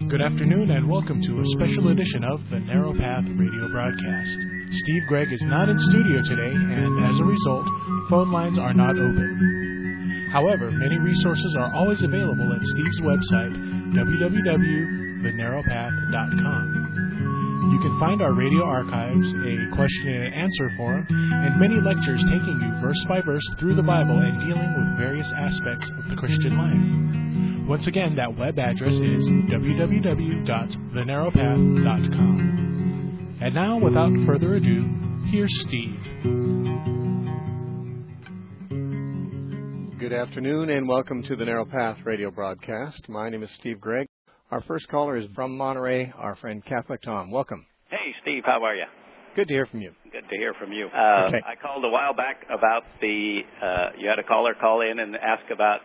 Good afternoon and welcome to a special edition of the Narrow Path radio broadcast. Steve Gregg is not in studio today, and as a result, phone lines are not open. However, many resources are always available at Steve's website, www.thenarrowpath.com. You can find our radio archives, a question and answer forum, and many lectures taking you verse by verse through the Bible and dealing with various aspects of the Christian life. Once again, that web address is www.thenarrowpath.com. And now, without further ado, here's Steve. Good afternoon and welcome to the Narrow Path radio broadcast. My name is Steve Gregg. Our first caller is from Monterey, our friend Catholic Tom. Welcome. Hey, Steve, how are you? Good to hear from you. Good to hear from you. Okay. I called a while back about you had a caller call in and ask about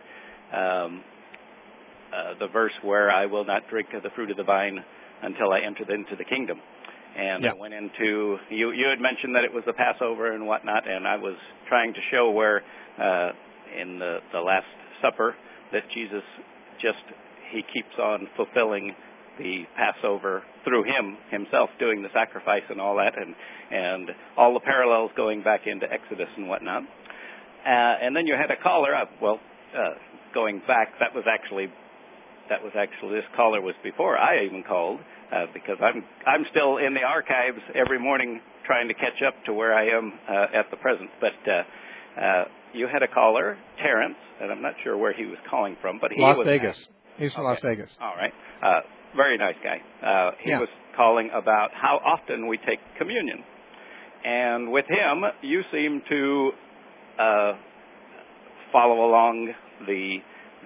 the verse where I will not drink of the fruit of the vine until I enter into the kingdom. And I went into, you had mentioned that it was the Passover and whatnot, and I was trying to show where in the Last Supper that Jesus he keeps on fulfilling the Passover through himself doing the sacrifice and all that, and all the parallels going back into Exodus and whatnot. And then you had a caller up. Well, going back, that was actually this caller was before I even called, because I'm still in the archives every morning trying to catch up to where I am at the present. But you had a caller, Terrence, and I'm not sure where he was calling from, but Las Vegas. He's from Las Vegas. All right. Very nice guy. He was calling about how often we take communion. And with him, you seem to follow along the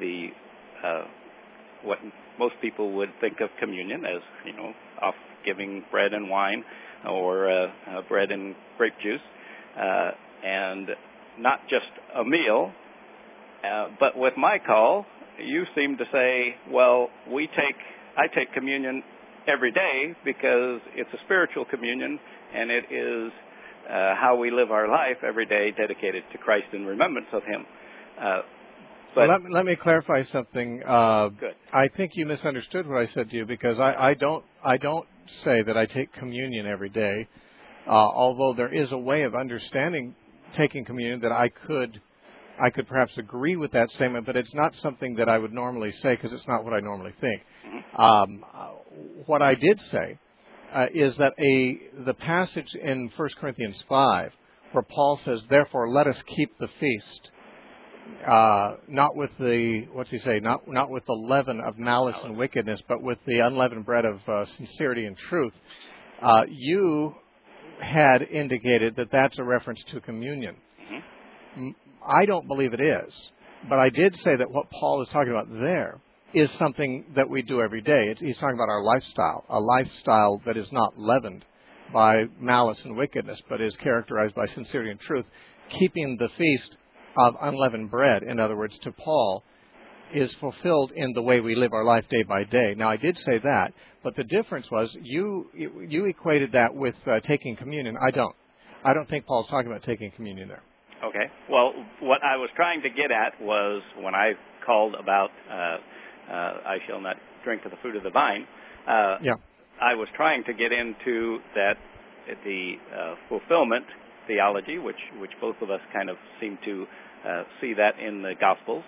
what most people would think of communion as, off giving bread and wine or bread and grape juice, and not just a meal. But with my call, you seem to say, well, I take communion every day because it's a spiritual communion, and it is how we live our life every day dedicated to Christ in remembrance of Him. Let me clarify something. Good. I think you misunderstood what I said to you, because I don't say that I take communion every day, although there is a way of understanding taking communion that I could perhaps agree with that statement, but it's not something that I would normally say because it's not what I normally think. Mm-hmm. What I did say is that the passage in 1 Corinthians 5 where Paul says, "Therefore let us keep the feast," not with the not with the leaven of malice and wickedness, but with the unleavened bread of sincerity and truth. You had indicated that that's a reference to communion. Mm-hmm. I don't believe it is, but I did say that what Paul is talking about there is something that we do every day. He's talking about our lifestyle, a lifestyle that is not leavened by malice and wickedness, but is characterized by sincerity and truth. Keeping the feast of unleavened bread, in other words, to Paul, is fulfilled in the way we live our life day by day. Now, I did say that, but the difference was you equated that with taking communion. I don't think Paul's talking about taking communion there. Okay. Well, what I was trying to get at was when I called about I shall not drink of the fruit of the vine, I was trying to get into that the fulfillment theology, which both of us kind of seem to see that in the Gospels.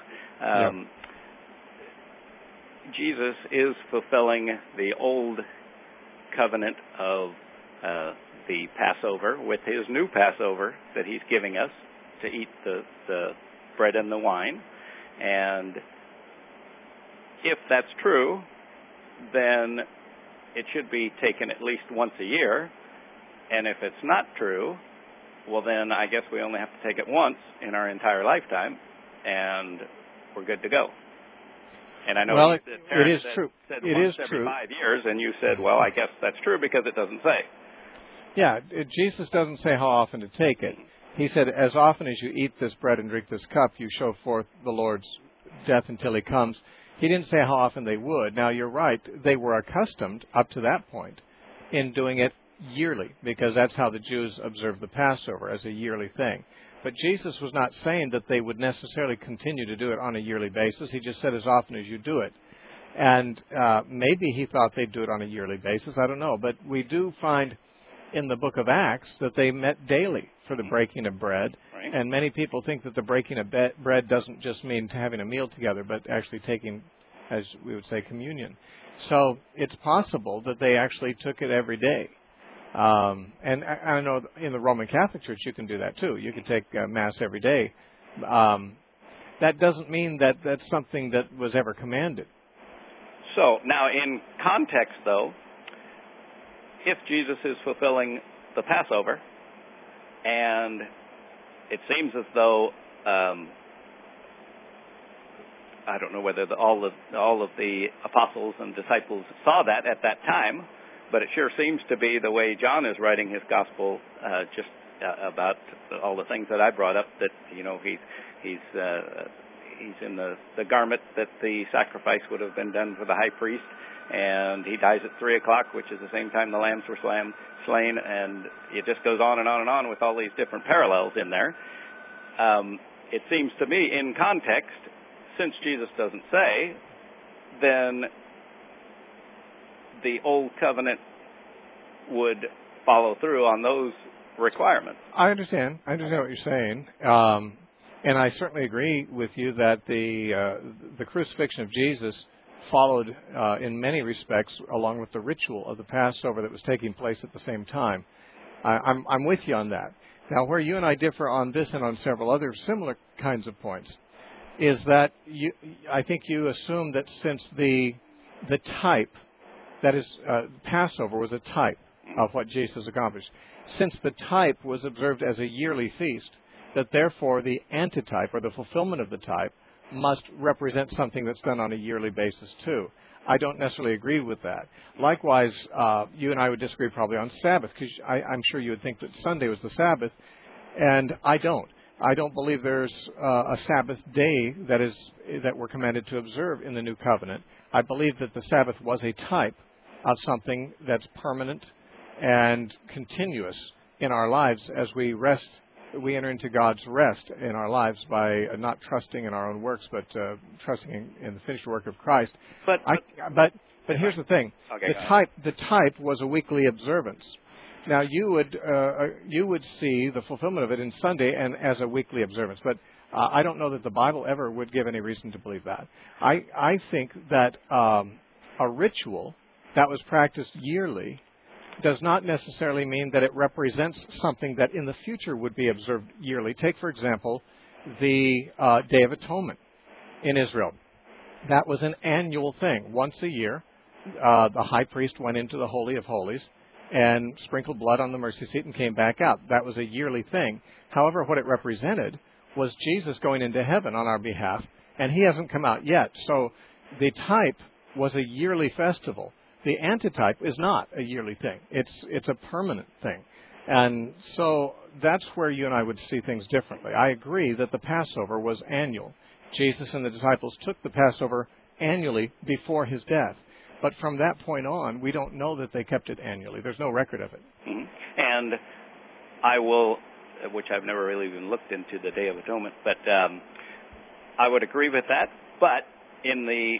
Jesus is fulfilling the old covenant of the Passover with his new Passover that he's giving us to eat the bread and the wine. And if that's true, then it should be taken at least once a year. And if it's not true, well, then I guess we only have to take it once in our entire lifetime, and we're good to go. And I know it is true. It is every 5 years, and you said, well, I guess that's true because it doesn't say. Yeah, Jesus doesn't say how often to take it. He said, as often as you eat this bread and drink this cup, you show forth the Lord's death until he comes. He didn't say how often they would. Now, you're right. They were accustomed up to that point in doing it yearly, because that's how the Jews observed the Passover, as a yearly thing. But Jesus was not saying that they would necessarily continue to do it on a yearly basis. He just said as often as you do it. And maybe he thought they'd do it on a yearly basis. I don't know. But we do find in the book of Acts that they met daily for the breaking of bread. Right. And many people think that the breaking of bread doesn't just mean having a meal together, but actually taking, as we would say, communion. So it's possible that they actually took it every day. And I know in the Roman Catholic Church you can do that too. You can take Mass every day. That doesn't mean that that's something that was ever commanded. So, now in context, though, if Jesus is fulfilling the Passover, and it seems as though, I don't know whether all of the apostles and disciples saw that at that time, but it sure seems to be the way John is writing his gospel, about all the things that I brought up, that, he's in the garment that the sacrifice would have been done for the high priest, and he dies at 3 o'clock, which is the same time the lambs were slain, and it just goes on and on and on with all these different parallels in there. It seems to me, in context, since Jesus doesn't say, then the Old Covenant would follow through on those requirements. I understand what you're saying. And I certainly agree with you that the crucifixion of Jesus followed in many respects along with the ritual of the Passover that was taking place at the same time. I'm with you on that. Now, where you and I differ on this and on several other similar kinds of points is that I think you assume that since the type, that is, Passover was a type of what Jesus accomplished, since the type was observed as a yearly feast, that therefore the antitype or the fulfillment of the type must represent something that's done on a yearly basis too. I don't necessarily agree with that. Likewise, you and I would disagree probably on Sabbath, because I'm sure you would think that Sunday was the Sabbath, and I don't. I don't believe there's a Sabbath day that we're commanded to observe in the New Covenant. I believe that the Sabbath was a type of something that's permanent and continuous in our lives as we rest. We enter into God's rest in our lives by not trusting in our own works, but trusting in the finished work of Christ. But here's the thing: the type was a weekly observance. Now you would see the fulfillment of it in Sunday and as a weekly observance, but I don't know that the Bible ever would give any reason to believe that. I think that a ritual that was practiced yearly does not necessarily mean that it represents something that in the future would be observed yearly. Take, for example, the Day of Atonement in Israel. That was an annual thing. Once a year, the high priest went into the Holy of Holies and sprinkled blood on the mercy seat and came back out. That was a yearly thing. However, what it represented was Jesus going into heaven on our behalf, and he hasn't come out yet. So the type was a yearly festival. The antitype is not a yearly thing. It's a permanent thing. And so that's where you and I would see things differently. I agree that the Passover was annual. Jesus and the disciples took the Passover annually before his death. But from that point on, we don't know that they kept it annually. There's no record of it. Mm-hmm. And I will, which I've never really even looked into the Day of Atonement, but I would agree with that. But in the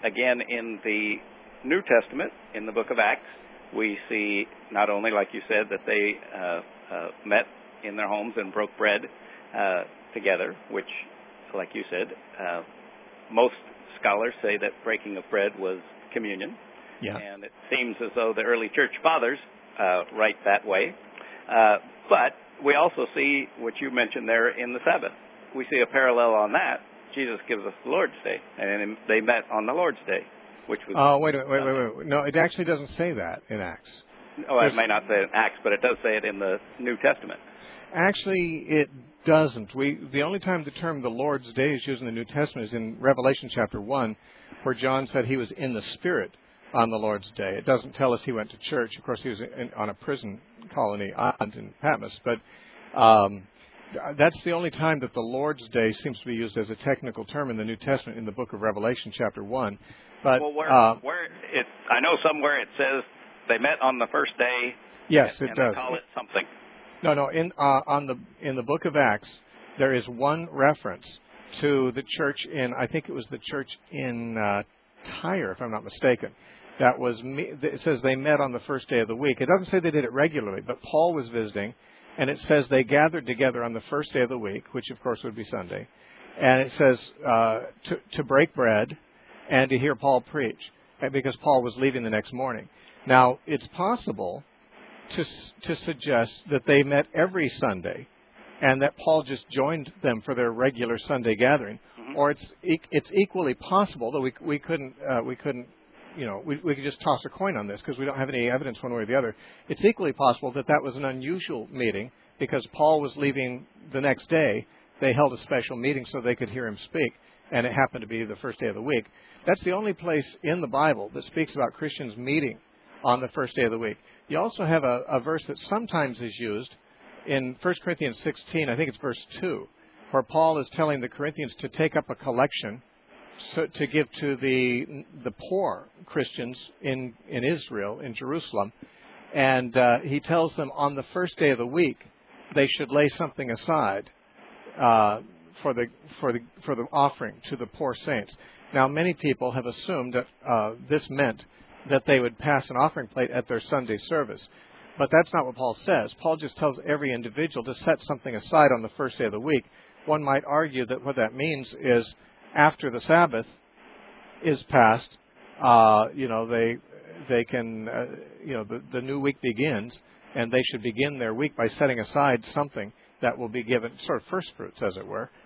New Testament, in the book of Acts, we see not only, like you said, that they met in their homes and broke bread together, which, like you said, most scholars say that breaking of bread was communion. Yeah. And it seems as though the early church fathers write that way. But we also see what you mentioned there in the Sabbath. We see a parallel on that. Jesus gives us the Lord's Day, and they met on the Lord's Day. Which was wait. No, it actually doesn't say that in Acts. Oh, it may not say it in Acts, but it does say it in the New Testament. Actually, it doesn't. The only time the term the Lord's Day is used in the New Testament is in Revelation chapter 1, where John said he was in the Spirit on the Lord's Day. It doesn't tell us he went to church. Of course, he was on a prison colony island in Patmos. But that's the only time that the Lord's Day seems to be used as a technical term in the New Testament in the book of Revelation chapter 1. But, where I know somewhere it says they met on the first day. Yes, it does. They call it something. No. In the book of Acts, there is one reference to the church I think it was the church in Tyre, if I'm not mistaken. It says they met on the first day of the week. It doesn't say they did it regularly, but Paul was visiting, and it says they gathered together on the first day of the week, which of course would be Sunday. And it says to break bread and to hear Paul preach, because Paul was leaving the next morning. Now, it's possible to suggest that they met every Sunday, and that Paul just joined them for their regular Sunday gathering, or it's equally possible, though we couldn't we could just toss a coin on this because we don't have any evidence one way or the other. It's equally possible that was an unusual meeting because Paul was leaving the next day. They held a special meeting so they could hear him speak, and it happened to be the first day of the week. That's the only place in the Bible that speaks about Christians meeting on the first day of the week. You also have a verse that sometimes is used in 1 Corinthians 16, I think it's verse 2, where Paul is telling the Corinthians to take up a collection to give to the poor Christians in Israel, in Jerusalem. And he tells them on the first day of the week they should lay something aside for the offering to the poor saints. Now, many people have assumed that this meant that they would pass an offering plate at their Sunday service. But that's not what Paul says. Paul just tells every individual to set something aside on the first day of the week. One might argue that what that means is after the Sabbath is passed, they can, the new week begins, and they should begin their week by setting aside something that will be given, sort of first fruits, as it were,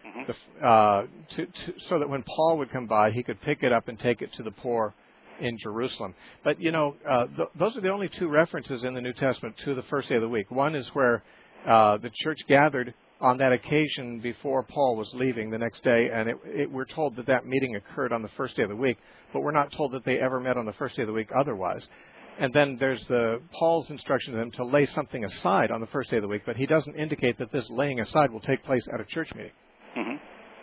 so that when Paul would come by, he could pick it up and take it to the poor in Jerusalem. But, those are the only two references in the New Testament to the first day of the week. One is where the church gathered on that occasion before Paul was leaving the next day, and we're told that meeting occurred on the first day of the week, but we're not told that they ever met on the first day of the week otherwise. And then there's Paul's instruction to them to lay something aside on the first day of the week, but he doesn't indicate that this laying aside will take place at a church meeting. Mm-hmm.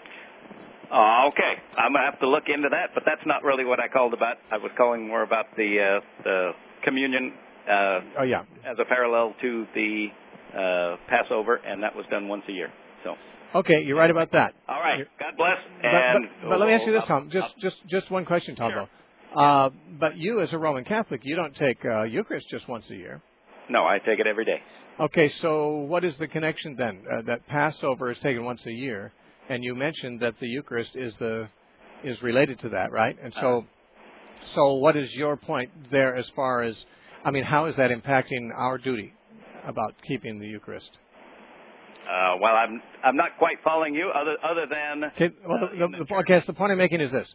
Okay, I'm going to have to look into that, but that's not really what I called about. I was calling more about the communion as a parallel to the Passover, and that was done once a year. So. Okay, you're right about that. All right, God bless. But let me ask you this, Tom. Just one question, Tom. Sure. Though. But you, as a Roman Catholic, you don't take Eucharist just once a year. No, I take it every day. Okay, so what is the connection then? That Passover is taken once a year, and you mentioned that the Eucharist is related to that, right? And so what is your point there as far as, how is that impacting our duty about keeping the Eucharist? Well, I'm not quite following you. Other than okay. Well, the point I'm making is this: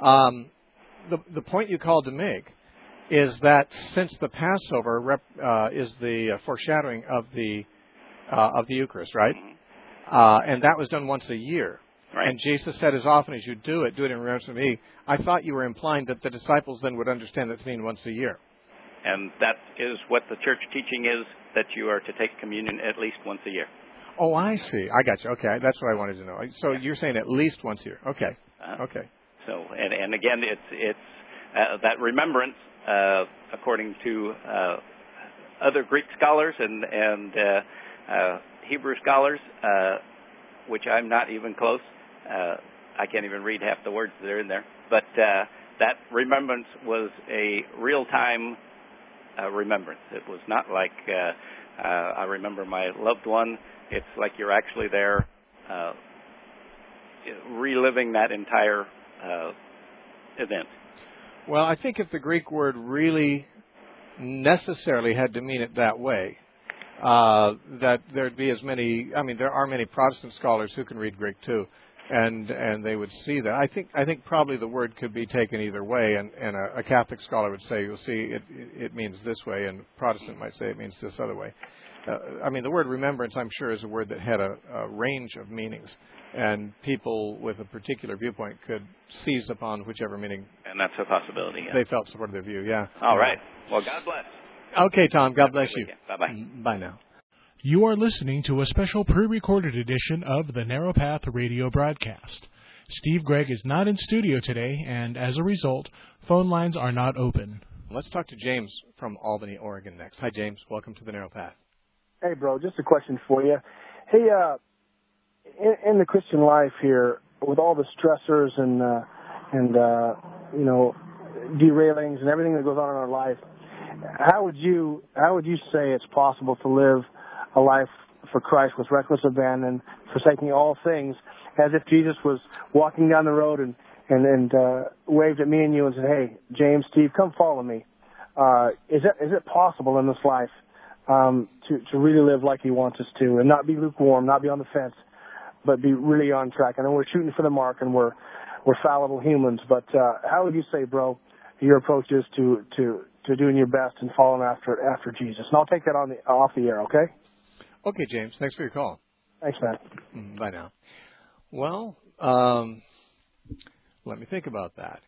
the point you called to make is that since the Passover is the foreshadowing of the Eucharist, right? And that was done once a year. Right. And Jesus said, as often as you do it in remembrance of me. I thought you were implying that the disciples then would understand that to mean once a year. And that is what the church teaching is, that you are to take communion at least once a year. Oh, I see. I got you. Okay, that's what I wanted to know. So you're saying at least once a year. Okay. Okay. So, and again, it's that remembrance, according to other Greek scholars and Hebrew scholars, which I'm not even close. I can't even read half the words that are in there. But that remembrance was a real-time remembrance. It was not like I remember my loved one. It's like you're actually there reliving that entire event. Well, I think if the Greek word really necessarily had to mean it that way, that there'd be as many. There are many Protestant scholars who can read Greek too, and they would see that. I think probably the word could be taken either way, and a Catholic scholar would say, you'll see, it means this way, and a Protestant might say it means this other way. The word remembrance, I'm sure, is a word that had a range of meanings, and people with a particular viewpoint could seize upon whichever meaning. And that's a possibility. Yeah. They felt supported their view. Yeah. All right. Well, God bless. Okay, Tom. God bless you. Bye-bye. Bye now. You are listening to a special pre-recorded edition of the Narrow Path radio broadcast. Steve Gregg is not in studio today, and as a result, phone lines are not open. Let's talk to James from Albany, Oregon next. Hi, James. Welcome to the Narrow Path. Hey, bro. Just a question for you. Hey, in the Christian life here, with all the stressors and derailings and everything that goes on in our life, how would you say it's possible to live a life for Christ with reckless abandon, forsaking all things, as if Jesus was walking down the road and waved at me and you and said, "Hey, James, Steve, come follow me." Is it possible in this life to really live like He wants us to, and not be lukewarm, not be on the fence, but be really on track? I know we're shooting for the mark and we're fallible humans, but how would you say, bro, your approach is to doing your best and following after Jesus? And I'll take that off the air, okay? Okay, James. Thanks for your call. Thanks, man. Bye now. Well, let me think about that.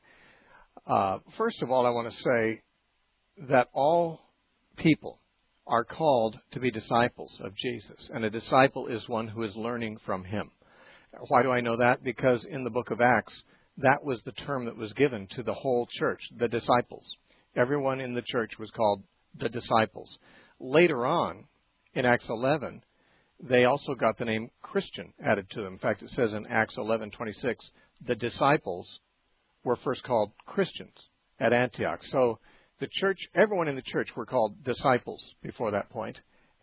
First of all, I want to say that all people are called to be disciples of Jesus, and a disciple is one who is learning from Him. Why do I know that? Because in the book of Acts, that was the term that was given to the whole church, the disciples. Everyone in the church was called the disciples. Later on, in Acts 11, they also got the name Christian added to them. In fact, it says in Acts 11:26, the disciples were first called Christians at Antioch. So the church, everyone in the church were called disciples before that point.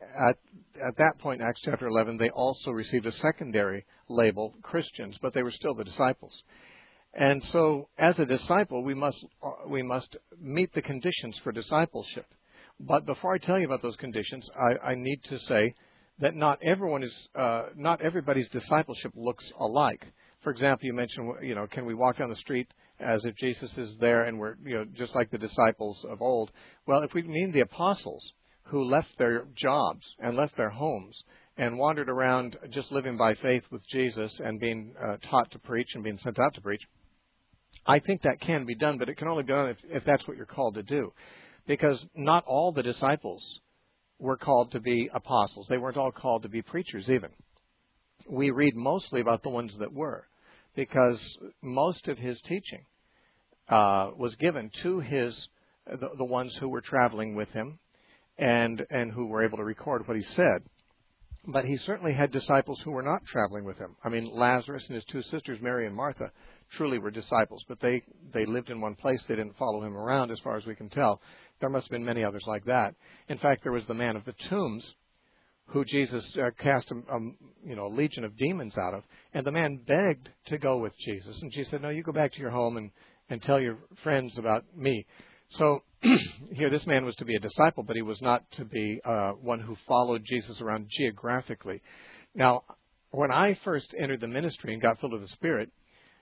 At that point, in Acts chapter 11, they also received a secondary label, Christians, but they were still the disciples. And so, as a disciple, we must meet the conditions for discipleship. But before I tell you about those conditions, I need to say that not everybody's discipleship looks alike. For example, you mentioned, can we walk down the street as if Jesus is there and we're, just like the disciples of old? Well, if we mean the apostles who left their jobs and left their homes and wandered around just living by faith with Jesus and being taught to preach and being sent out to preach, I think that can be done, but it can only be done if that's what you're called to do. Because not all the disciples were called to be apostles. They weren't all called to be preachers even. We read mostly about the ones that were, because most of his teaching was given to the ones who were traveling with him and who were able to record what he said. But he certainly had disciples who were not traveling with him. I mean, Lazarus and his two sisters, Mary and Martha, truly were disciples, but they lived in one place. They didn't follow him around, as far as we can tell. There must have been many others like that. In fact, there was the man of the tombs, who Jesus cast a legion of demons out of, and the man begged to go with Jesus, and Jesus said, "No, you go back to your home and tell your friends about me." So here, this man was to be a disciple, but he was not to be one who followed Jesus around geographically. Now, when I first entered the ministry and got filled with the Spirit,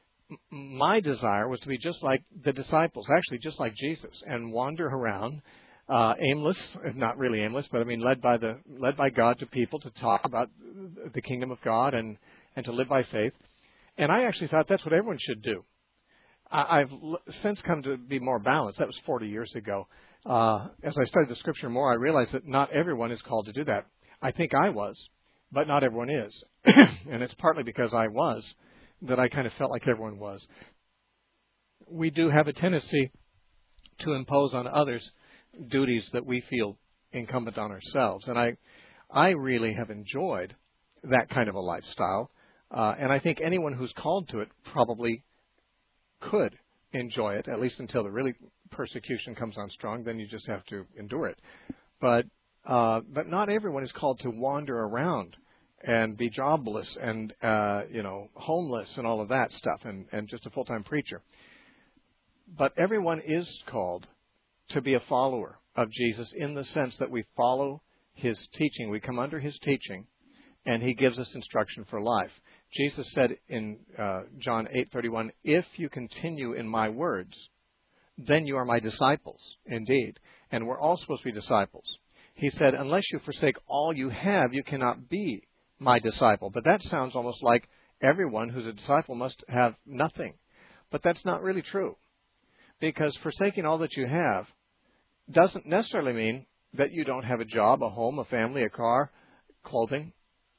my desire was to be just like the disciples, actually just like Jesus, and wander around aimless, not really aimless, but I mean led by God to people to talk about the kingdom of God and to live by faith. And I actually thought that's what everyone should do. I've since come to be more balanced. That was 40 years ago. As I studied the Scripture more, I realized that not everyone is called to do that. I think I was, but not everyone is. And it's partly because I was that I kind of felt like everyone was. We do have a tendency to impose on others duties that we feel incumbent on ourselves. And I really have enjoyed that kind of a lifestyle. And I think anyone who's called to it probably could enjoy it, at least until the really persecution comes on strong. Then you just have to endure it. But not everyone is called to wander around and be jobless and homeless and all of that stuff and just a full-time preacher. But everyone is called to be a follower of Jesus in the sense that we follow his teaching. We come under his teaching, and he gives us instruction for life. Jesus said in John 8:31, "If you continue in my words, then you are my disciples indeed." And we're all supposed to be disciples. He said, "Unless you forsake all you have, you cannot be my disciple." But that sounds almost like everyone who's a disciple must have nothing. But that's not really true. Because forsaking all that you have doesn't necessarily mean that you don't have a job, a home, a family, a car, clothing,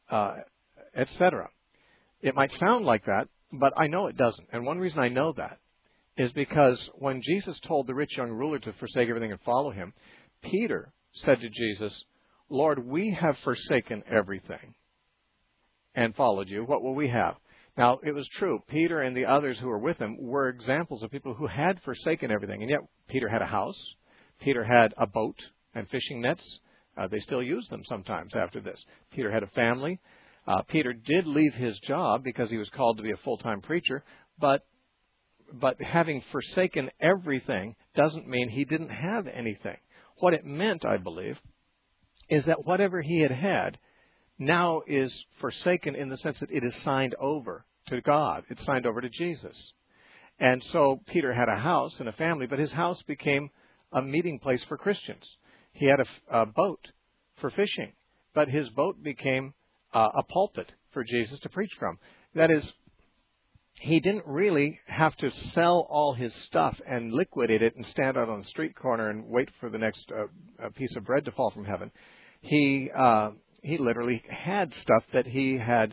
etc. It might sound like that, but I know it doesn't. And one reason I know that is because when Jesus told the rich young ruler to forsake everything and follow him, Peter said to Jesus, "Lord, we have forsaken everything and followed you. What will we have?" Now, it was true. Peter and the others who were with him were examples of people who had forsaken everything. And yet, Peter had a house. Peter had a boat and fishing nets. They still use them sometimes after this. Peter had a family. Peter did leave his job because he was called to be a full-time preacher. But having forsaken everything doesn't mean he didn't have anything. What it meant, I believe, is that whatever he had now is forsaken in the sense that it is signed over to God. It's signed over to Jesus. And so Peter had a house and a family, but his house became a meeting place for Christians. He had a boat for fishing, but his boat became a pulpit for Jesus to preach from. That is, he didn't really have to sell all his stuff and liquidate it and stand out on the street corner and wait for the next piece of bread to fall from heaven. He literally had stuff that he had.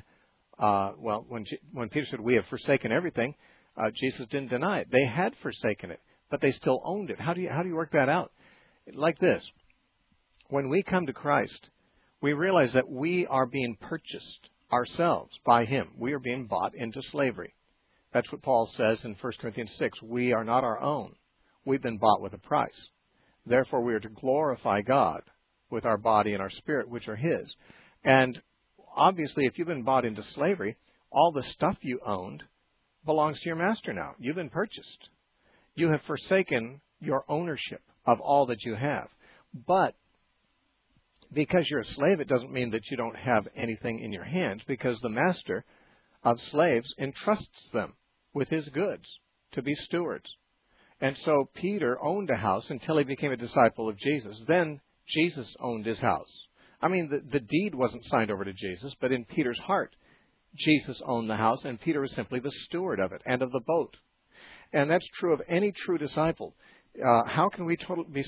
When Peter said, "We have forsaken everything," Jesus didn't deny it. They had forsaken it, but they still owned it. How do you work that out? Like this: when we come to Christ, we realize that we are being purchased ourselves by Him. We are being bought into slavery. That's what Paul says in 1 Corinthians 6. We are not our own. We've been bought with a price. Therefore, we are to glorify God with our body and our spirit, which are His. And obviously, if you've been bought into slavery, all the stuff you owned belongs to your master now. You've been purchased. You have forsaken your ownership of all that you have. But because you're a slave, it doesn't mean that you don't have anything in your hands, because the master of slaves entrusts them with his goods to be stewards. And so Peter owned a house until he became a disciple of Jesus. Then Jesus owned his house. I mean, the deed wasn't signed over to Jesus, but in Peter's heart, Jesus owned the house, and Peter was simply the steward of it and of the boat. And that's true of any true disciple. How can we be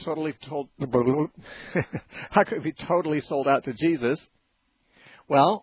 totally sold out to Jesus? Well,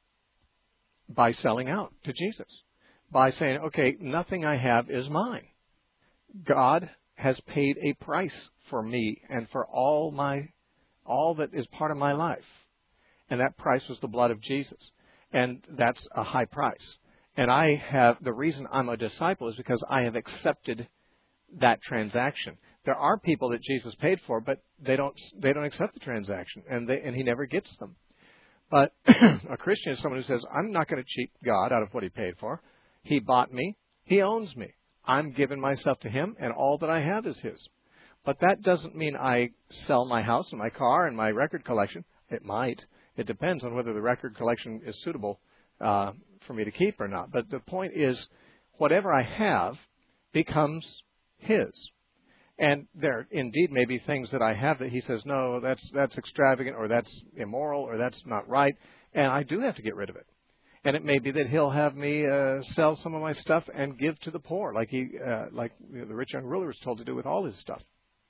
by selling out to Jesus. By saying, okay, nothing I have is mine. God has paid a price for me and for all that is part of my life. And that price was the blood of Jesus. And that's a high price. And the reason I'm a disciple is because I have accepted that transaction. There are people that Jesus paid for, but they don't accept the transaction, and He never gets them. But a Christian is someone who says, I'm not going to cheat God out of what He paid for. He bought me. He owns me. I'm giving myself to Him, and all that I have is His. But that doesn't mean I sell my house and my car and my record collection. It might. It depends on whether the record collection is suitable for me to keep or not. But the point is, whatever I have becomes His. And there indeed may be things that I have that He says, no, that's extravagant, or that's immoral, or that's not right, and I do have to get rid of it. And it may be that He'll have me sell some of my stuff and give to the poor, like the rich young ruler was told to do with all his stuff.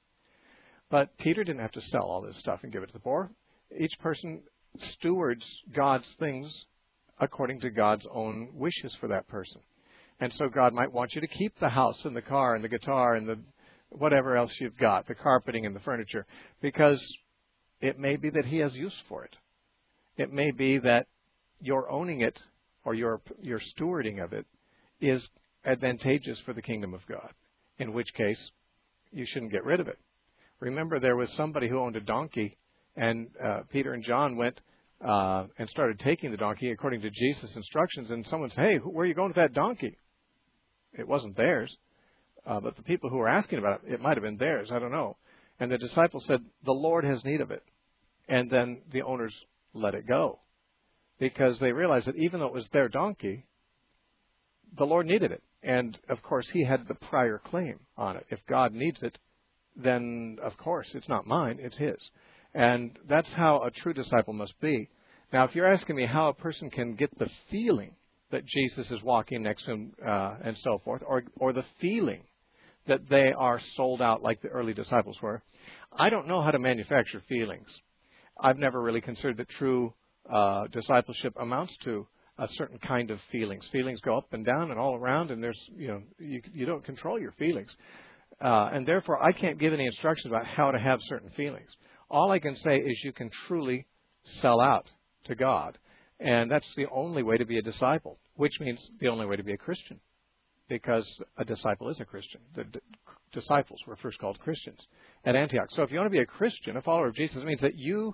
But Peter didn't have to sell all his stuff and give it to the poor. Each person stewards God's things according to God's own wishes for that person. And so God might want you to keep the house and the car and the guitar and the whatever else you've got, the carpeting and the furniture, because it may be that He has use for it. It may be that your owning it or your stewarding of it is advantageous for the kingdom of God, in which case you shouldn't get rid of it. Remember, there was somebody who owned a donkey, and Peter and John went and started taking the donkey according to Jesus' instructions, and someone said, hey, where are you going with that donkey? It wasn't theirs. But the people who were asking about it might have been theirs. I don't know. And the disciples said, the Lord has need of it. And then the owners let it go, because they realized that even though it was their donkey, the Lord needed it. And, of course, He had the prior claim on it. If God needs it, then, of course, it's not mine, it's His. And that's how a true disciple must be. Now, if you're asking me how a person can get the feeling that Jesus is walking next to him and so forth, or the feeling that they are sold out like the early disciples were, I don't know how to manufacture feelings. I've never really considered that true discipleship amounts to a certain kind of feelings. Feelings go up and down and all around, and there's you don't control your feelings, and therefore I can't give any instructions about how to have certain feelings. All I can say is you can truly sell out to God, and that's the only way to be a disciple. which means the only way to be a Christian, because a disciple is a Christian. The disciples were first called Christians at Antioch. So if you want to be a Christian, a follower of Jesus, it means that you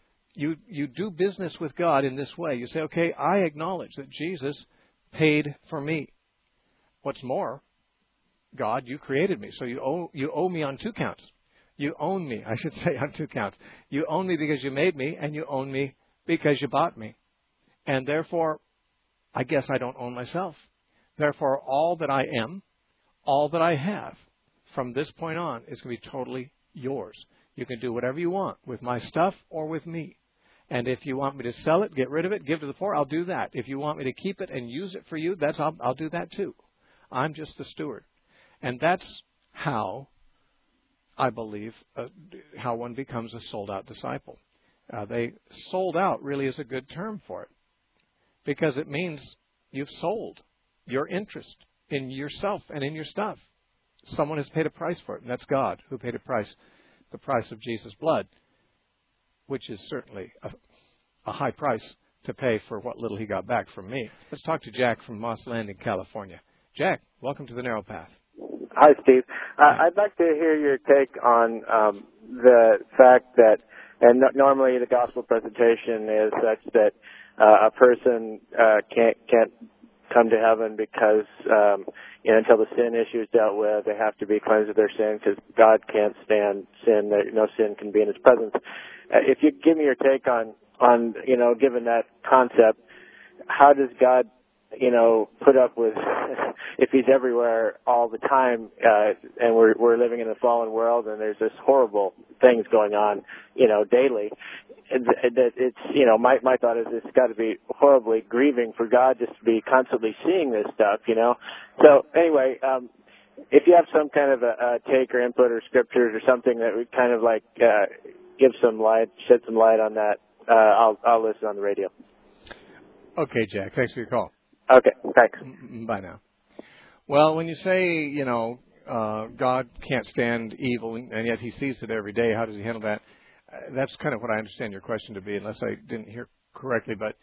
do business with God in this way. You say, okay, I acknowledge that Jesus paid for me. What's more, God, you created me, so you owe me on 2 counts. You own me, I should say, on 2 counts. You own me because you made me, and you own me because you bought me. And therefore, I guess I don't own myself. Therefore, all that I am, all that I have, from this point on, is going to be totally yours. You can do whatever you want with my stuff or with me. And if you want me to sell it, get rid of it, give to the poor, I'll do that. If you want me to keep it and use it for you, I'll do that too. I'm just the steward. And that's how, I believe, how one becomes a sold-out disciple. They sold out really is a good term for it, because it means you've sold your interest in yourself and in your stuff. Someone has paid a price for it, and that's God who paid the price of Jesus' blood, which is certainly a high price to pay for what little he got back from me. Let's talk to Jack from Moss Landing, California. Jack, welcome to the Narrow Path. Hi, Steve. I'd like to hear your take on the fact that, and normally the gospel presentation is such that a person can't come to heaven because until the sin issue is dealt with, they have to be cleansed of their sin, because God can't stand sin. No sin can be in His presence. If you give me your take on given that concept, how does God put up with if He's everywhere all the time, and we're living in a fallen world, and there's this horrible things going on, daily. It's my thought is it's got to be horribly grieving for God just to be constantly seeing this stuff, So anyway, if you have some kind of a take or input or scriptures or something that would kind of like give some light, shed some light on that, I'll listen on the radio. Okay, Jack. Thanks for your call. Okay, thanks. Bye now. Well, when you say, God can't stand evil, and yet He sees it every day, how does He handle that? That's kind of what I understand your question to be, unless I didn't hear correctly. But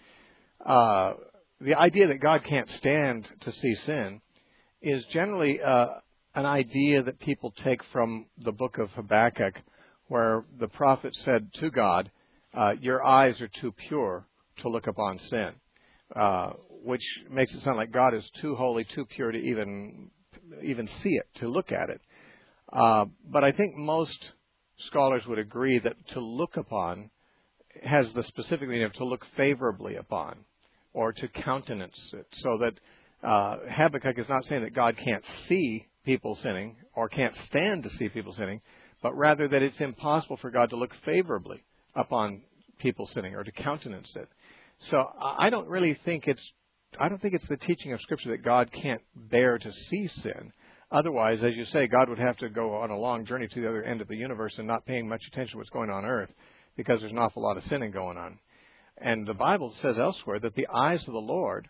the idea that God can't stand to see sin is generally an idea that people take from the book of Habakkuk, where the prophet said to God, your eyes are too pure to look upon sin. Which makes it sound like God is too holy, too pure to even see it, to look at it. But I think most scholars would agree that to look upon has the specific meaning of to look favorably upon, or to countenance it. So that Habakkuk is not saying that God can't see people sinning or can't stand to see people sinning, but rather that it's impossible for God to look favorably upon people sinning or to countenance it. So I don't think it's the teaching of Scripture that God can't bear to see sin. Otherwise, as you say, God would have to go on a long journey to the other end of the universe and not paying much attention to what's going on earth, because there's an awful lot of sinning going on. And the Bible says elsewhere that the eyes of the Lord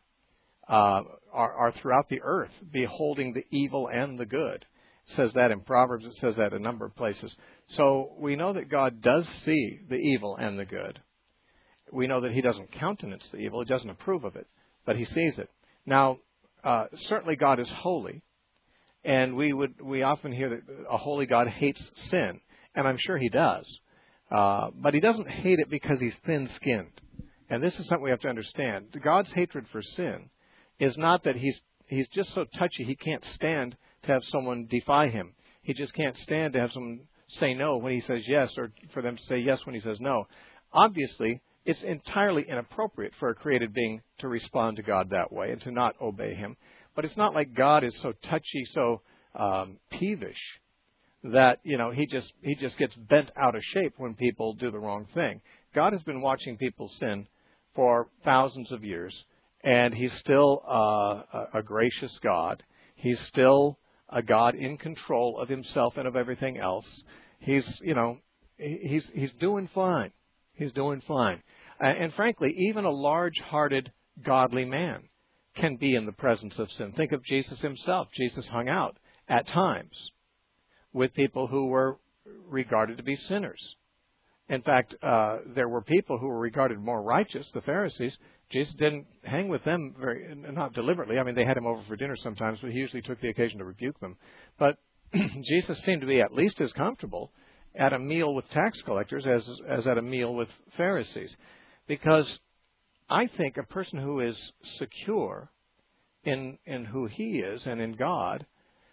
are throughout the earth, beholding the evil and the good. It says that in Proverbs. It says that a number of places. So we know that God does see the evil and the good. We know that He doesn't countenance the evil. He doesn't approve of it, but He sees it. Now, certainly God is holy, and we often hear that a holy God hates sin, and I'm sure He does. But He doesn't hate it because He's thin-skinned. And this is something we have to understand. God's hatred for sin is not that He's just so touchy He can't stand to have someone defy Him. He just can't stand to have someone say no when He says yes, or for them to say yes when He says no. Obviously, it's entirely inappropriate for a created being to respond to God that way and to not obey Him. But it's not like God is so touchy, so peevish that, He just gets bent out of shape when people do the wrong thing. God has been watching people sin for thousands of years, and He's still a gracious God. He's still a God in control of Himself and of everything else. He's doing fine. He's doing fine. And frankly, even a large-hearted, godly man can be in the presence of sin. Think of Jesus Himself. Jesus hung out at times with people who were regarded to be sinners. In fact, there were people who were regarded more righteous, the Pharisees. Jesus didn't hang with them not deliberately. I mean, they had him over for dinner sometimes, but he usually took the occasion to rebuke them. But Jesus seemed to be at least as comfortable at a meal with tax collectors as at a meal with Pharisees. Because I think a person who is secure in who he is and in God,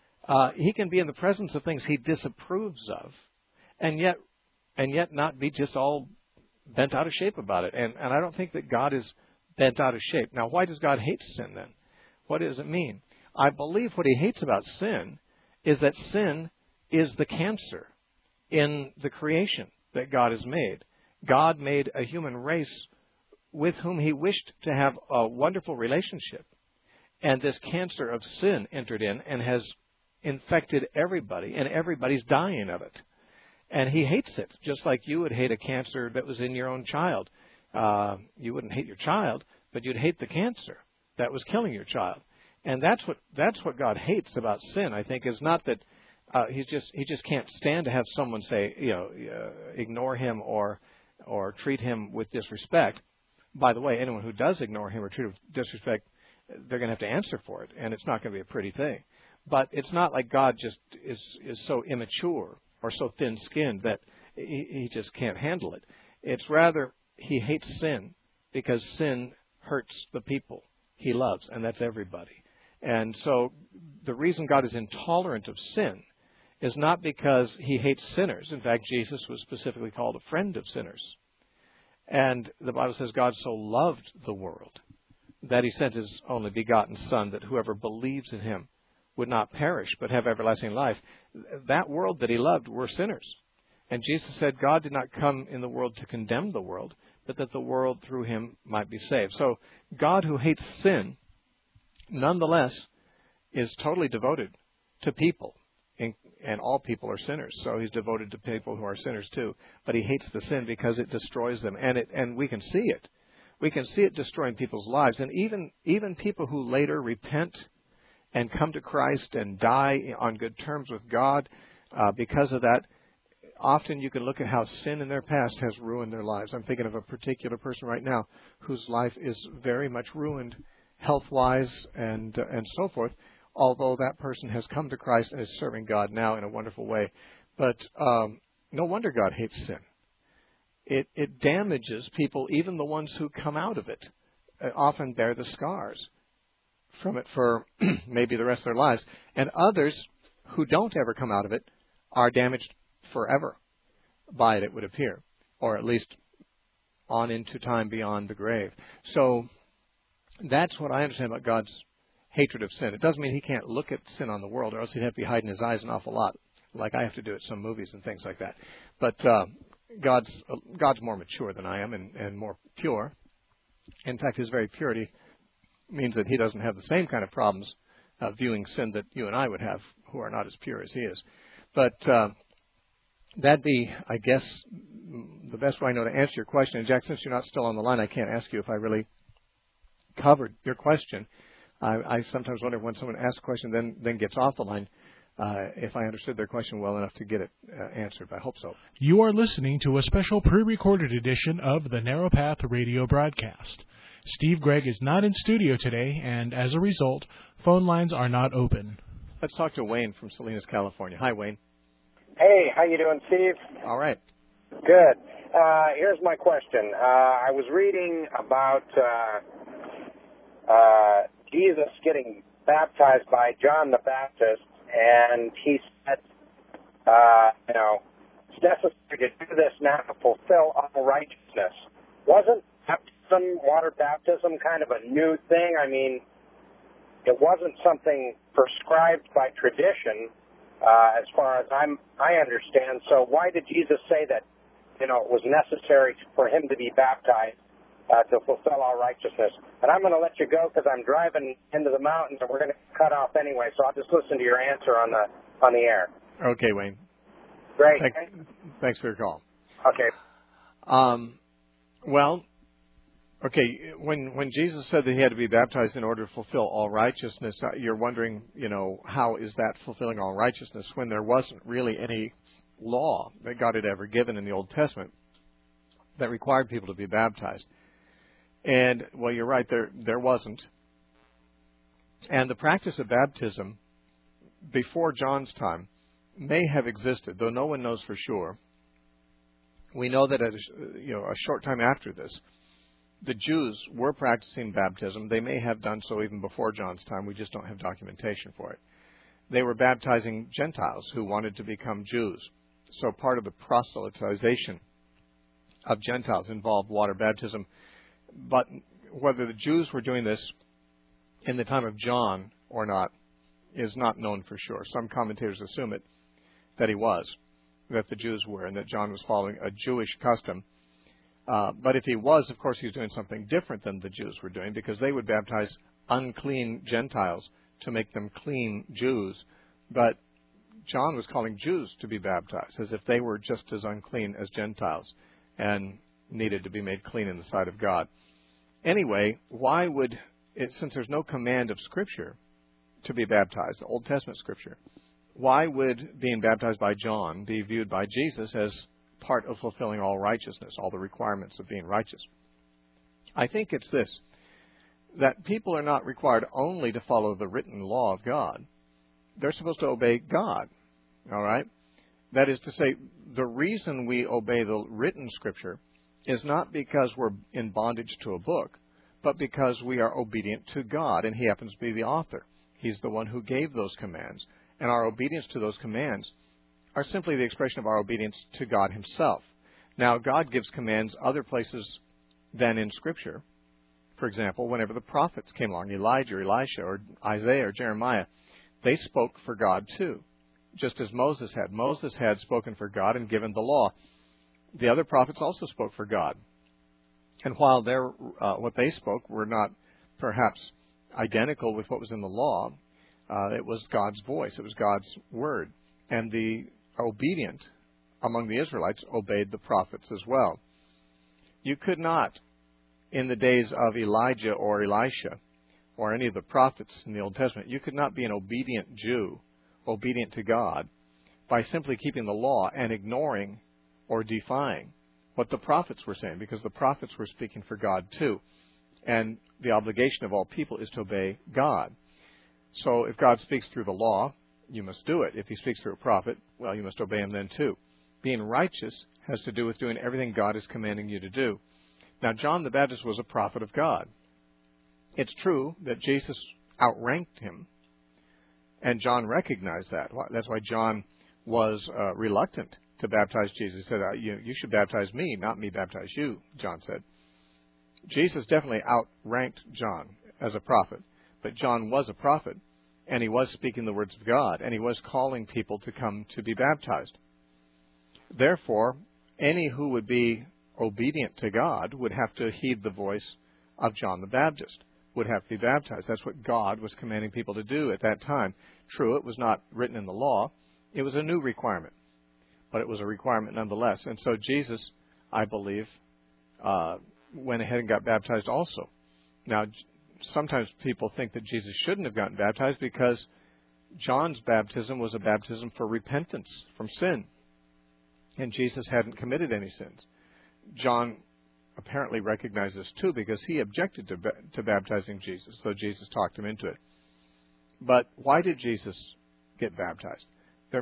he can be in the presence of things he disapproves of, and yet not be just all bent out of shape about it. And I don't think that God is bent out of shape. Now, why does God hate sin then? What does it mean? I believe what he hates about sin is that sin is the cancer in the creation that God has made. God made a human race with whom he wished to have a wonderful relationship. And this cancer of sin entered in and has infected everybody, and everybody's dying of it. And he hates it, just like you would hate a cancer that was in your own child. You wouldn't hate your child, but you'd hate the cancer that was killing your child. And that's what God hates about sin, I think, is not that he just can't stand to have someone say, ignore him or treat him with disrespect. By the way, anyone who does ignore him or treat him with disrespect, they're going to have to answer for it, and it's not going to be a pretty thing. But it's not like God just is so immature or so thin-skinned that he just can't handle it. It's rather he hates sin because sin hurts the people he loves, and that's everybody. And so the reason God is intolerant of sin is not because he hates sinners. In fact, Jesus was specifically called a friend of sinners. And the Bible says God so loved the world that he sent his only begotten Son, that whoever believes in him would not perish but have everlasting life. That world that he loved were sinners. And Jesus said God did not come in the world to condemn the world, but that the world through him might be saved. So God, who hates sin, nonetheless is totally devoted to people. And all people are sinners, so he's devoted to people who are sinners too. But he hates the sin because it destroys them, and we can see it. We can see it destroying people's lives, and even people who later repent and come to Christ and die on good terms with God because of that. Often you can look at how sin in their past has ruined their lives. I'm thinking of a particular person right now whose life is very much ruined health-wise and so forth, although that person has come to Christ and is serving God now in a wonderful way. But no wonder God hates sin. It damages people, even the ones who come out of it, often bear the scars from it for maybe the rest of their lives. And others who don't ever come out of it are damaged forever by it, it would appear, or at least on into time beyond the grave. So that's what I understand about God's hatred of sin. It doesn't mean he can't look at sin on the world, or else he'd have to be hiding his eyes an awful lot, like I have to do at some movies and things like that. But God's more mature than I am and more pure. In fact, his very purity means that he doesn't have the same kind of problems viewing sin that you and I would have, who are not as pure as he is. But that'd be, I guess, the best way I know to answer your question. And Jack, since you're not still on the line, I can't ask you if I really covered your question. I sometimes wonder when someone asks a question then gets off the line, if I understood their question well enough to get it answered. I hope so. You are listening to a special pre-recorded edition of the Narrow Path Radio broadcast. Steve Gregg is not in studio today, and as a result, phone lines are not open. Let's talk to Wayne from Salinas, California. Hi, Wayne. Hey, how you doing, Steve? All right. Good. Here's my question. I was reading about Jesus getting baptized by John the Baptist, and he said, it's necessary to do this now to fulfill all righteousness. Wasn't baptism, water baptism, kind of a new thing? I mean, it wasn't something prescribed by tradition, as far as I understand. So why did Jesus say that, it was necessary for him to be baptized to fulfill all righteousness? And I'm going to let you go because I'm driving into the mountains and we're going to cut off anyway. So I'll just listen to your answer on the air. Okay, Wayne. Great. Thanks for your call. Okay. Well, okay, when Jesus said that he had to be baptized in order to fulfill all righteousness, you're wondering, how is that fulfilling all righteousness when there wasn't really any law that God had ever given in the Old Testament that required people to be baptized. And, well, you're right, there wasn't. And the practice of baptism before John's time may have existed, though no one knows for sure. We know that a short time after this, the Jews were practicing baptism. They may have done so even before John's time. We just don't have documentation for it. They were baptizing Gentiles who wanted to become Jews. So part of the proselytization of Gentiles involved water baptism. But whether the Jews were doing this in the time of John or not is not known for sure. Some commentators assume it, that he was, that the Jews were, and that John was following a Jewish custom. But if he was, of course, he was doing something different than the Jews were doing, because they would baptize unclean Gentiles to make them clean Jews. But John was calling Jews to be baptized, as if they were just as unclean as Gentiles and needed to be made clean in the sight of God. Anyway, why would it, since there's no command of Scripture to be baptized, the Old Testament Scripture, why would being baptized by John be viewed by Jesus as part of fulfilling all righteousness, all the requirements of being righteous? I think it's this, that people are not required only to follow the written law of God. They're supposed to obey God, all right? That is to say, the reason we obey the written Scripture is not because we're in bondage to a book, but because we are obedient to God, and He happens to be the author. He's the one who gave those commands. And our obedience to those commands are simply the expression of our obedience to God Himself. Now, God gives commands other places than in Scripture. For example, whenever the prophets came along, Elijah or Elisha or Isaiah or Jeremiah, they spoke for God too, just as Moses had. Moses had spoken for God and given the law. The other prophets also spoke for God. And while what they spoke were not perhaps identical with what was in the law, it was God's voice. It was God's word. And the obedient among the Israelites obeyed the prophets as well. You could not, in the days of Elijah or Elisha or any of the prophets in the Old Testament, you could not be an obedient Jew, obedient to God, by simply keeping the law and ignoring or defying what the prophets were saying, because the prophets were speaking for God too. And the obligation of all people is to obey God. So if God speaks through the law, you must do it. If He speaks through a prophet, well, you must obey Him then too. Being righteous has to do with doing everything God is commanding you to do. Now, John the Baptist was a prophet of God. It's true that Jesus outranked him, and John recognized that. That's why John was reluctant to baptize Jesus. He said, you should baptize me, not me baptize you, John said. Jesus definitely outranked John as a prophet, but John was a prophet, and he was speaking the words of God, and he was calling people to come to be baptized. Therefore, any who would be obedient to God would have to heed the voice of John the Baptist, would have to be baptized. That's what God was commanding people to do at that time. True, it was not written in the law. It was a new requirement, but it was a requirement nonetheless. And so Jesus, I believe, went ahead and got baptized also. Now, sometimes people think that Jesus shouldn't have gotten baptized because John's baptism was a baptism for repentance from sin, and Jesus hadn't committed any sins. John apparently recognized this too, because he objected to baptizing Jesus, though Jesus talked him into it. But why did Jesus get baptized? There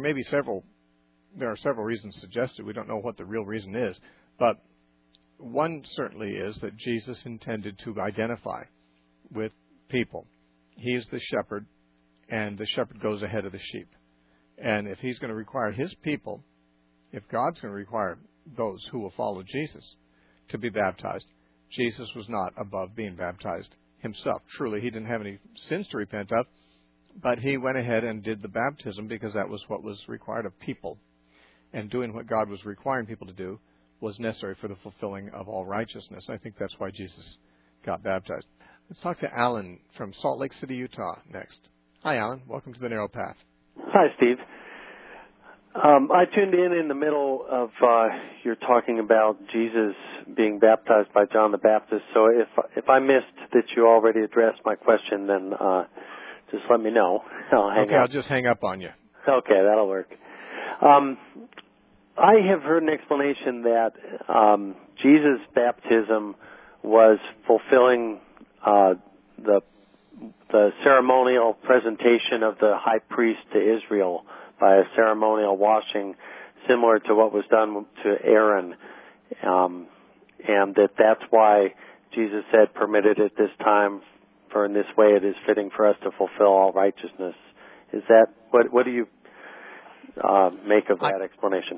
are several reasons suggested. We don't know what the real reason is, but one certainly is that Jesus intended to identify with people. He is the shepherd, and the shepherd goes ahead of the sheep. And if He's going to require His people, if God's going to require those who will follow Jesus to be baptized, Jesus was not above being baptized Himself. Truly, He didn't have any sins to repent of, but He went ahead and did the baptism because that was what was required of people. And doing what God was requiring people to do was necessary for the fulfilling of all righteousness. I think that's why Jesus got baptized. Let's talk to Alan from Salt Lake City, Utah next. Hi, Alan. Welcome to The Narrow Path. Hi, Steve. I tuned in the middle of your talking about Jesus being baptized by John the Baptist. So if I missed that you already addressed my question, then just let me know. I'll just hang up on you. Okay, that'll work. I have heard an explanation that Jesus' baptism was fulfilling the ceremonial presentation of the high priest to Israel by a ceremonial washing, similar to what was done to Aaron, and that's why Jesus said, "Permitted at this time, for in this way it is fitting for us to fulfill all righteousness." Is that what do you make of that explanation?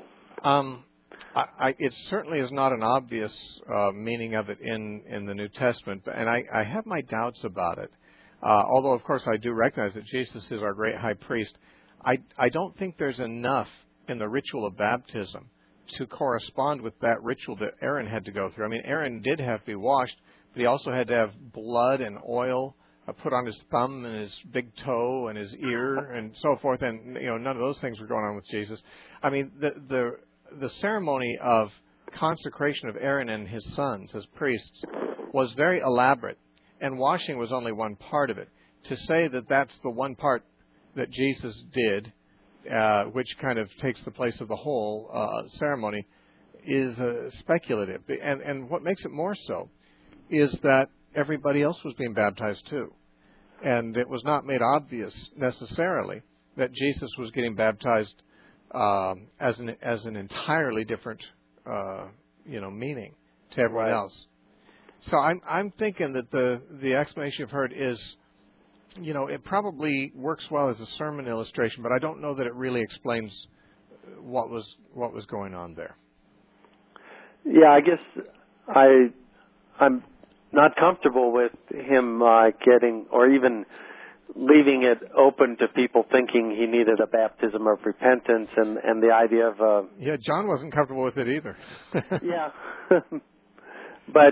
It certainly is not an obvious meaning of it in the New Testament, and I have my doubts about it. Although, of course, I do recognize that Jesus is our great high priest. I don't think there's enough in the ritual of baptism to correspond with that ritual that Aaron had to go through. I mean, Aaron did have to be washed, but he also had to have blood and oil put on his thumb and his big toe and his ear and so forth. And none of those things were going on with Jesus. I mean, the ceremony of consecration of Aaron and his sons as priests was very elaborate, and washing was only one part of it. To say that that's the one part that Jesus did, which kind of takes the place of the whole ceremony, is speculative. And what makes it more so is that everybody else was being baptized too. And it was not made obvious necessarily that Jesus was getting baptized as an entirely different meaning to everyone else. So I'm thinking that the explanation you've heard is, it probably works well as a sermon illustration, but I don't know that it really explains what was going on there. Yeah, I guess I'm not comfortable with him getting, or even leaving it open to people thinking he needed a baptism of repentance, and the idea of yeah, John wasn't comfortable with it either. Yeah, but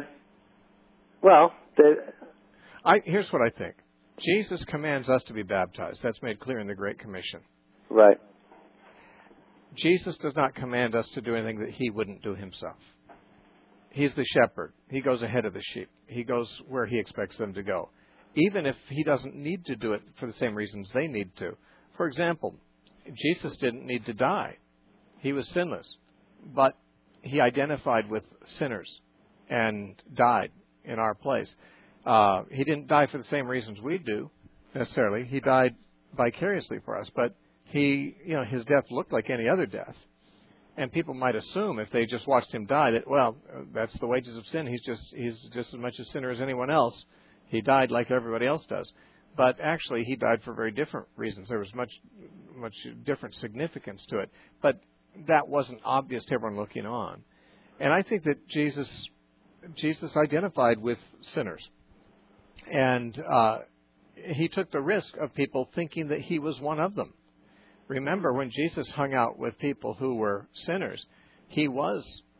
here's what I think. Jesus commands us to be baptized. That's made clear in the Great Commission. Right. Jesus does not command us to do anything that he wouldn't do himself. He's the shepherd. He goes ahead of the sheep. He goes where he expects them to go, even if he doesn't need to do it for the same reasons they need to. For example, Jesus didn't need to die. He was sinless, but he identified with sinners and died in our place. He didn't die for the same reasons we do, necessarily. He died vicariously for us, but his death looked like any other death. And people might assume, if they just watched him die, that, that's the wages of sin. He's just as much a sinner as anyone else. He died like everybody else does. But actually, he died for very different reasons. There was much different significance to it. But that wasn't obvious to everyone looking on. And I think that Jesus identified with sinners. And he took the risk of people thinking that he was one of them. Remember, when Jesus hung out with people who were sinners, he was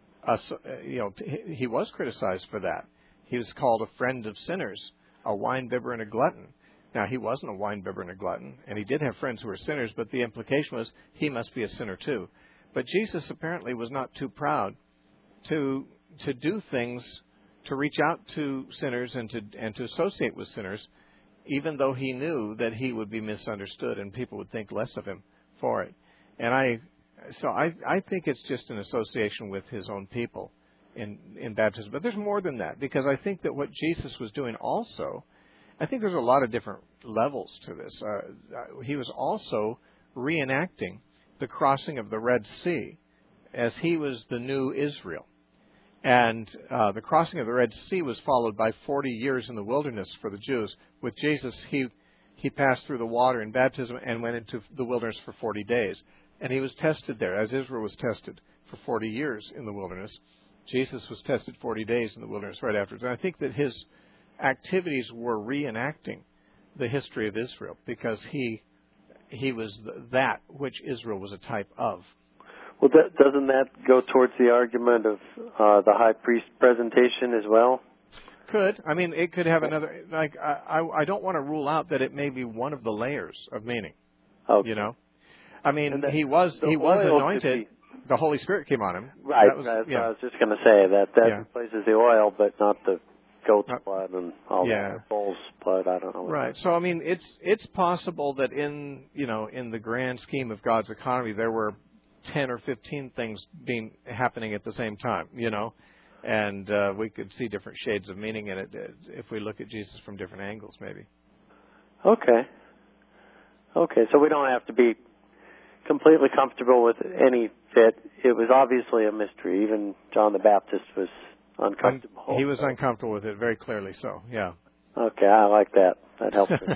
criticized for that. He was called a friend of sinners, a winebibber and a glutton. Now, he wasn't a winebibber and a glutton, and he did have friends who were sinners, but the implication was he must be a sinner too. But Jesus apparently was not too proud to do things to reach out to sinners and to associate with sinners, even though he knew that he would be misunderstood and people would think less of him for it. And I think it's just an association with his own people in baptism. But there's more than that, because I think that what Jesus was doing also, I think there's a lot of different levels to this. He was also reenacting the crossing of the Red Sea as he was the new Israel. And the crossing of the Red Sea was followed by 40 years in the wilderness for the Jews. With Jesus, he passed through the water in baptism and went into the wilderness for 40 days. And he was tested there, as Israel was tested for 40 years in the wilderness. Jesus was tested 40 days in the wilderness right afterwards. And I think that his activities were reenacting the history of Israel, because he was that which Israel was a type of. Well, doesn't that go towards the argument of the high priest presentation as well? Could. I mean, it could have another, I don't want to rule out that it may be one of the layers of meaning. Okay. I mean, he was anointed. The Holy Spirit came on him. Right. I was just going to say that replaces the oil, but not the goat's blood and all that. Bull's blood, I don't know. Right. So, I mean, it's possible that in the grand scheme of God's economy, there were 10 or 15 things happening at the same time, and we could see different shades of meaning in it if we look at Jesus from different angles, maybe. Okay, so we don't have to be completely comfortable with any fit. It was obviously a mystery. Even John the Baptist was uncomfortable. He was uncomfortable with it, very clearly so, yeah. Okay, I like that. That helps me.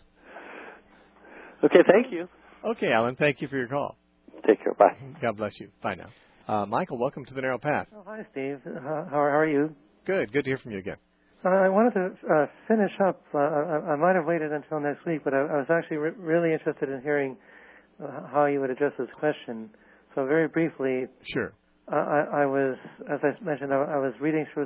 Okay, thank you. Okay, Alan, thank you for your call. Take care, bye. God bless you. Bye now. Michael, welcome to The Narrow Path. Oh, hi, Steve. How are you? Good to hear from you again. I wanted to finish up. I might have waited until next week, but I was actually really interested in hearing how you would address this question. So very briefly, sure. I was, as I mentioned, I was reading through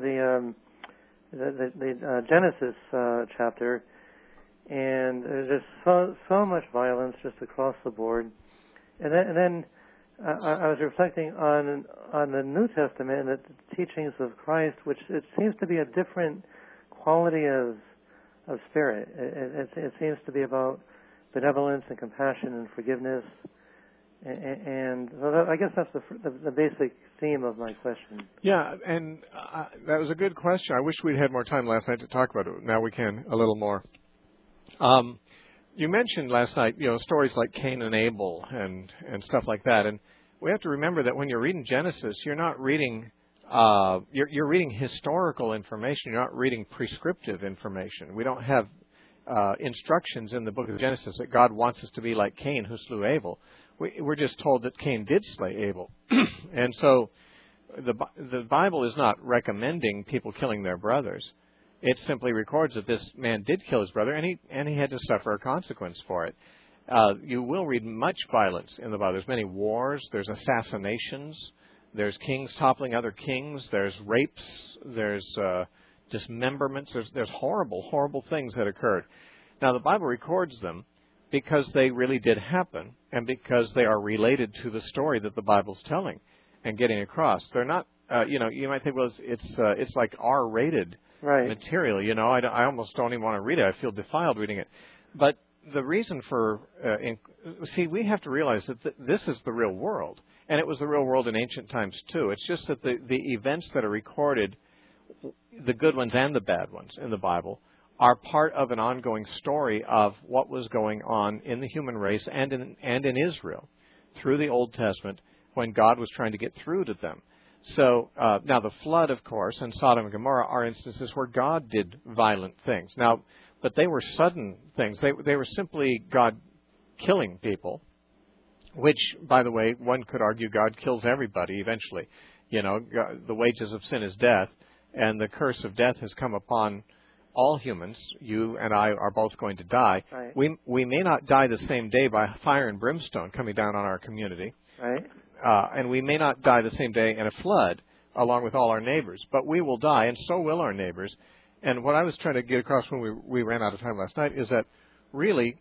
the Genesis chapter, and there's just so much violence just across the board. And then I was reflecting on the New Testament and the teachings of Christ, which it seems to be a different quality of spirit. It seems to be about benevolence and compassion and forgiveness. And so I guess that's the basic theme of my question. Yeah, and that was a good question. I wish we'd had more time last night to talk about it. Now we can a little more. You mentioned last night, stories like Cain and Abel and stuff like that. And we have to remember that when you're reading Genesis, you're not reading you're reading historical information. You're not reading prescriptive information. We don't have instructions in the book of Genesis that God wants us to be like Cain, who slew Abel. We're just told that Cain did slay Abel. And so the Bible is not recommending people killing their brothers. It simply records that this man did kill his brother, and he had to suffer a consequence for it. You will read much violence in the Bible. There's many wars. There's assassinations. There's kings toppling other kings. There's rapes. There's dismemberments. There's horrible, horrible things that occurred. Now, the Bible records them because they really did happen, and because they are related to the story that the Bible's telling and getting across. They're not, you might think, well, it's like R-rated material. I almost don't even want to read it. I feel defiled reading it. But the reason for, we have to realize that this is the real world, and it was the real world in ancient times too. It's just that the events that are recorded, the good ones and the bad ones in the Bible, are part of an ongoing story of what was going on in the human race and in Israel through the Old Testament when God was trying to get through to them. So now the flood, of course, and Sodom and Gomorrah are instances where God did violent things. Now, but they were sudden things. They were simply God killing people, which, by the way, one could argue God kills everybody eventually. The wages of sin is death, and the curse of death has come upon all humans. You and I are both going to die. Right. We may not die the same day by fire and brimstone coming down on our community. Right. And we may not die the same day in a flood along with all our neighbors. But we will die, and so will our neighbors. And what I was trying to get across when we ran out of time last night is that really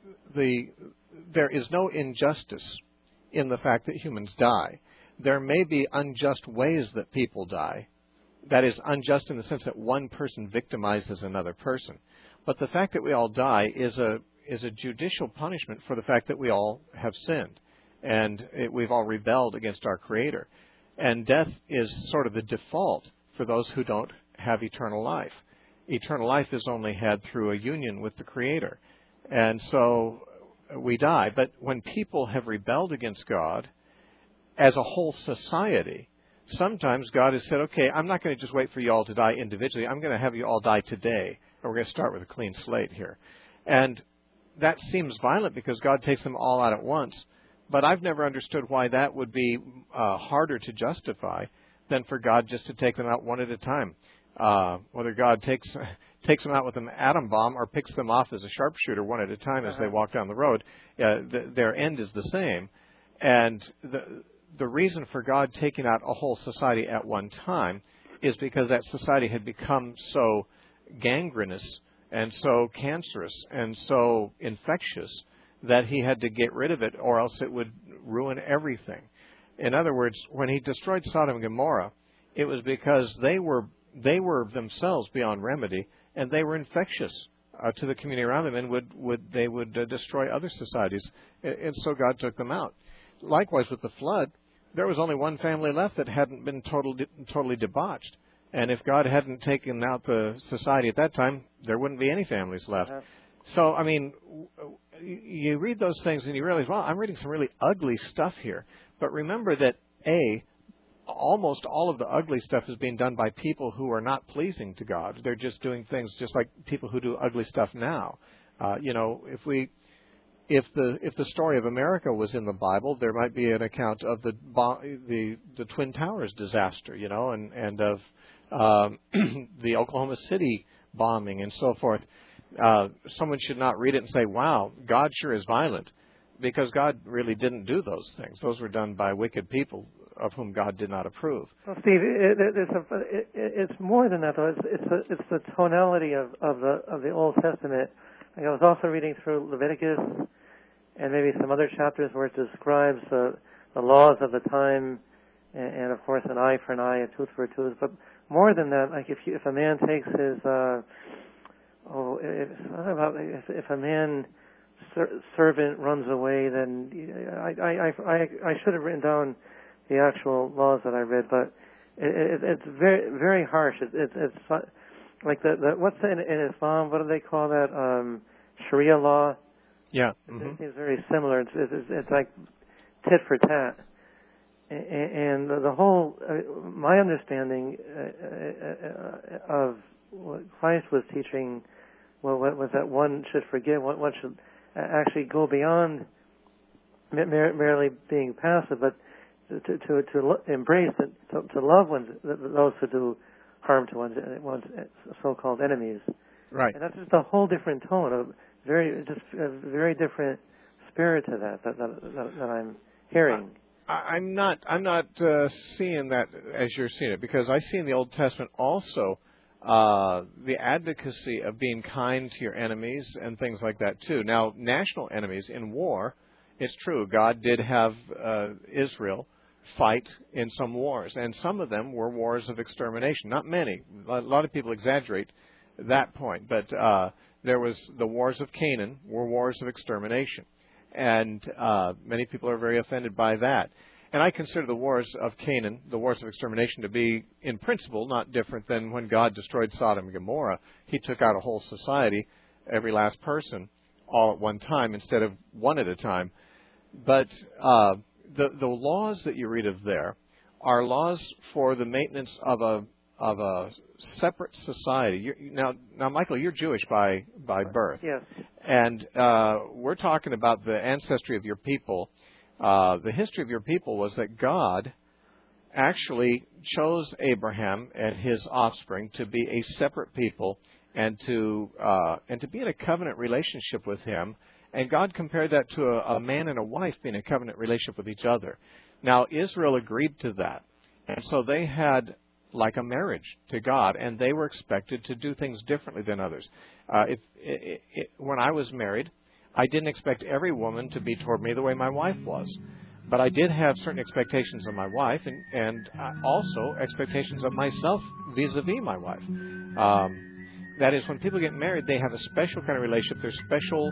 there is no injustice in the fact that humans die. There may be unjust ways that people die. That is unjust in the sense that one person victimizes another person. But the fact that we all die is a judicial punishment for the fact that we all have sinned. And we've all rebelled against our Creator. And death is sort of the default for those who don't have eternal life. Eternal life is only had through a union with the Creator. And so we die. But when people have rebelled against God, as a whole society, sometimes God has said, okay, I'm not going to just wait for you all to die individually. I'm going to have you all die today. And we're going to start with a clean slate here. And that seems violent because God takes them all out at once. But I've never understood why that would be harder to justify than for God just to take them out one at a time. Whether God takes them out with an atom bomb or picks them off as a sharpshooter one at a time as they walk down the road, their end is the same. And the reason for God taking out a whole society at one time is because that society had become so gangrenous and so cancerous and so infectious that he had to get rid of it, or else it would ruin everything. In other words, when he destroyed Sodom and Gomorrah, it was because they were themselves beyond remedy, and they were infectious to the community around them, and they would destroy other societies. And so God took them out. likewise with the flood, there was only one family left that hadn't been totally debauched. And if God hadn't taken out the society at that time, there wouldn't be any families left. So, I mean, you read those things and you realize, wow, I'm reading some really ugly stuff here. But remember that, almost all of the ugly stuff is being done by people who are not pleasing to God. They're just doing things just like people who do ugly stuff now. If the story of America was in the Bible, there might be an account of the Twin Towers disaster, and of the Oklahoma City bombing and so forth. Someone should not read it and say, wow, God sure is violent, because God really didn't do those things. Those were done by wicked people of whom God did not approve. Well, Steve, it's more than that, though. It's the tonality of the Old Testament. Like I was also reading through Leviticus and maybe some other chapters where it describes the laws of the time, and of course an eye for an eye, a tooth for a tooth. But more than that, like if a man takes his if a man servant runs away, then I should have written down the actual laws that I read, but it's very, very harsh. It's like what's in Islam? What do they call that? Sharia law. Yeah, It seems very similar. It's like tit for tat, and the whole my understanding of what Christ was teaching was that one should forgive, one should actually go beyond merely being passive, but to embrace it, to love those who do harm to one's so-called enemies. Right. And that's just a whole different tone, a very different spirit to that I'm hearing. I'm not seeing that as you're seeing it, because I see in the Old Testament also the advocacy of being kind to your enemies and things like that too. Now, national enemies in war, it's true, God did have Israel fight in some wars, and some of them were wars of extermination. Not many. A lot of people exaggerate that point, but there was the wars of Canaan were wars of extermination, and many people are very offended by that. And I consider the wars of Canaan, the wars of extermination, to be, in principle, not different than when God destroyed Sodom and Gomorrah. He took out a whole society, every last person, all at one time instead of one at a time. But the laws that you read of there are laws for the maintenance of a separate society. Now, Michael, you're Jewish by birth. Yes. And we're talking about the ancestry of your people. The history of your people was that God actually chose Abraham and his offspring to be a separate people and to be in a covenant relationship with him. And God compared that to a man and a wife being in a covenant relationship with each other. Now, Israel agreed to that. And so they had like a marriage to God, and they were expected to do things differently than others. When I was married, I didn't expect every woman to be toward me the way my wife was. But I did have certain expectations of my wife, and also expectations of myself vis-a-vis my wife. That is, when people get married, they have a special kind of relationship. There's special,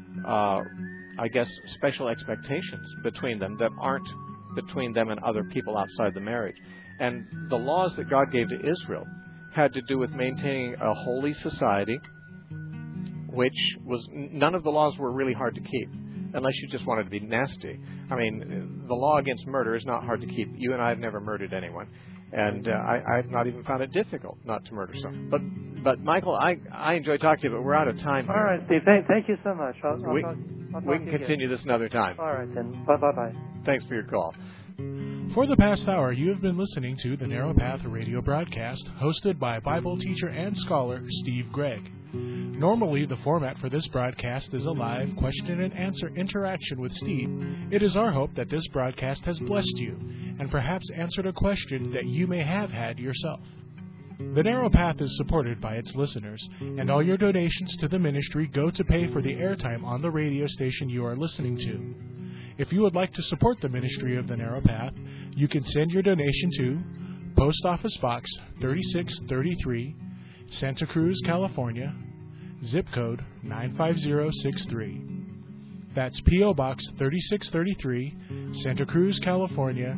special expectations between them that aren't between them and other people outside the marriage. And the laws that God gave to Israel had to do with maintaining a holy society, which was, none of the laws were really hard to keep, unless you just wanted to be nasty. I mean, the law against murder is not hard to keep. You and I have never murdered anyone, and I've not even found it difficult not to murder someone. But Michael, I enjoy talking to you, but we're out of time here. All right, Steve. Thank you so much. We can continue this another time. All right, then. Bye-bye. Thanks for your call. For the past hour, you have been listening to the Narrow Path Radio broadcast, hosted by Bible teacher and scholar Steve Gregg. Normally, the format for this broadcast is a live question and answer interaction with Steve. It is our hope that this broadcast has blessed you and perhaps answered a question that you may have had yourself. The Narrow Path is supported by its listeners, and all your donations to the ministry go to pay for the airtime on the radio station you are listening to. If you would like to support the ministry of the Narrow Path, you can send your donation to Post Office Box 3633, Santa Cruz, California, zip code 95063. That's P.O. Box 3633, Santa Cruz, California,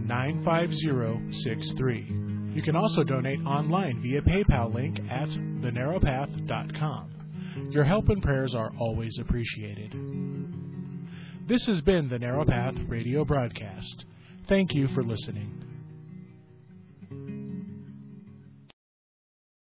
95063. You can also donate online via PayPal link at thenarrowpath.com. Your help and prayers are always appreciated. This has been the Narrow Path radio broadcast. Thank you for listening.